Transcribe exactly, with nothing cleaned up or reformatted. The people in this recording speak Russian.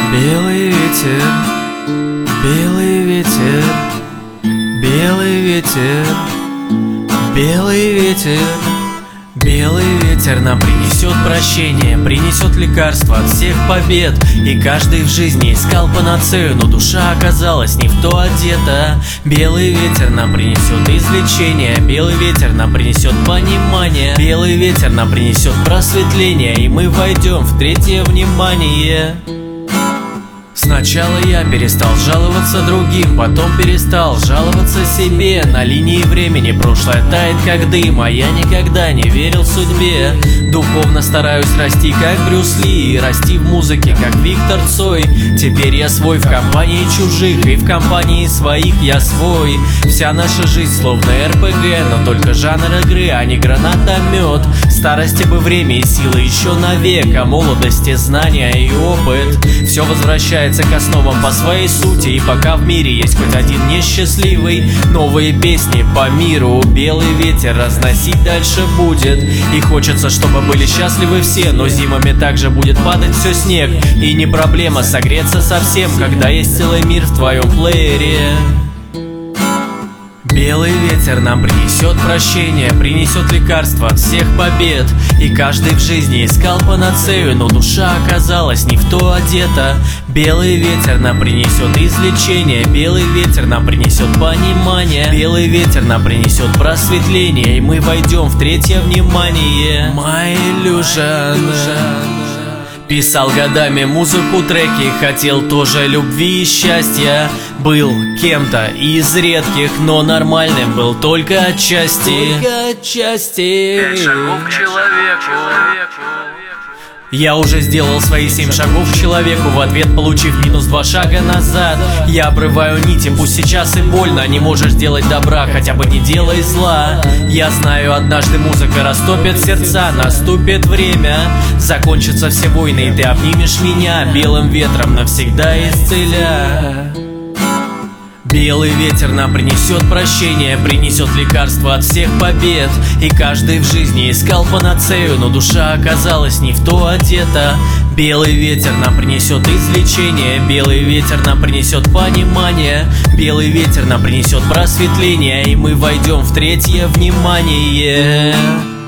Белый ветер, белый ветер, белый ветер, белый ветер. Белый ветер нам принесет прощение, принесет лекарство от всех побед. И каждый в жизни искал панацею, но душа оказалась не в то одета. Белый ветер нам принесет излечение, белый ветер нам принесет понимание, белый ветер нам принесет просветление, и мы войдем в третье внимание. Сначала я перестал жаловаться другим, потом перестал жаловаться себе. На линии времени прошлое тает как дым, а я никогда не верил судьбе. Духовно стараюсь расти как Брюс Ли, и расти в музыке как Виктор Цой. Теперь я свой в компании чужих, и в компании своих я свой. Вся наша жизнь словно эр пэ гэ, но только жанр игры, а не гранатомет. Старости бы время и силы еще навек, а молодости знания и опыт. Все возвращается к основам по своей сути, и пока в мире есть хоть один несчастливый, новые песни по миру белый ветер разносить дальше будет. И хочется, чтобы были счастливы все, но зимами также будет падать все снег. И не проблема согреться совсем, когда есть целый мир в твоем плеере. Белый ветер нам принесет прощение, принесет лекарство от всех побед. И каждый в жизни искал панацею, но душа оказалась не в то одета. Белый ветер нам принесет излечение, белый ветер нам принесет понимание, белый ветер нам принесет просветление, и мы войдем в третье внимание. My illusion. Писал годами музыку, треки, хотел тоже любви и счастья. Был кем-то из редких, но нормальным был только отчасти. Только отчасти. Пять шагов к человеку. Я уже сделал свои семь шагов к человеку, в ответ получив минус два шага назад. Я обрываю нити, пусть сейчас и больно, не можешь сделать добра, хотя бы не делай зла. Я знаю, однажды музыка растопит сердца, наступит время, закончатся все войны, и ты обнимешь меня белым ветром, навсегда исцеля. Белый ветер нам принесет прощение, принесет лекарство от всех побед. И каждый в жизни искал панацею, но душа оказалась не в то одета. Белый ветер нам принесет излечение, белый ветер нам принесет понимание, белый ветер нам принесет просветление, и мы войдем в третье внимание.